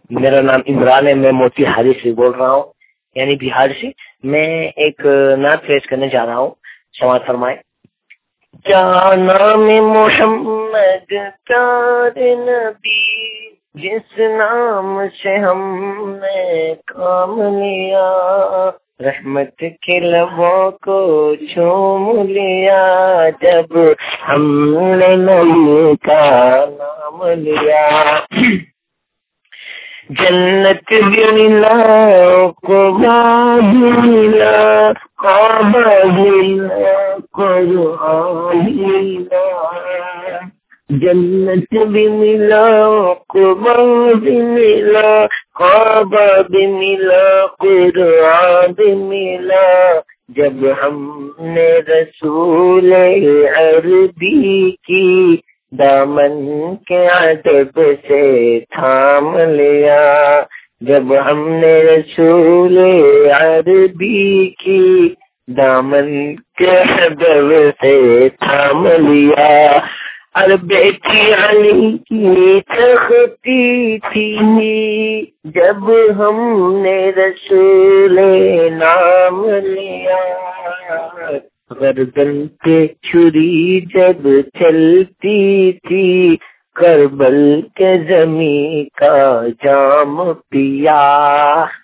میرا نام عمران ہے، میں موتی حاری سے بول رہا ہوں، یعنی بہار سے۔ میں ایک نعت پیش کرنے جا رہا ہوں، سماعت فرمائے۔ کیا نام محمد پیارے نبی، جس نام سے ہم نے کام لیا، رحمت کے لبوں کو چوم لیا، جب ہم نے نبی کا نام لیا۔ جنت بھی ملا، قبا بھی ملا، کعبہ بھی ملا، قرآن بھی ملا۔ جنت بھی ملا، قبا بھی ملا، کعبہ بھی ملا، قرآن بھی ملا، جب ہم نے رسول عربی کی دامن کے ادب سے تھام لیا، جب ہم نے رسول عربی کی دامن کے ادب سے تھام لیا۔ اور بیٹی علی کی تختی تھی جب ہم نے رسول نام لیا، گردن پہ چھری جب چلتی تھی، کربل کے زمین کا جام پیا۔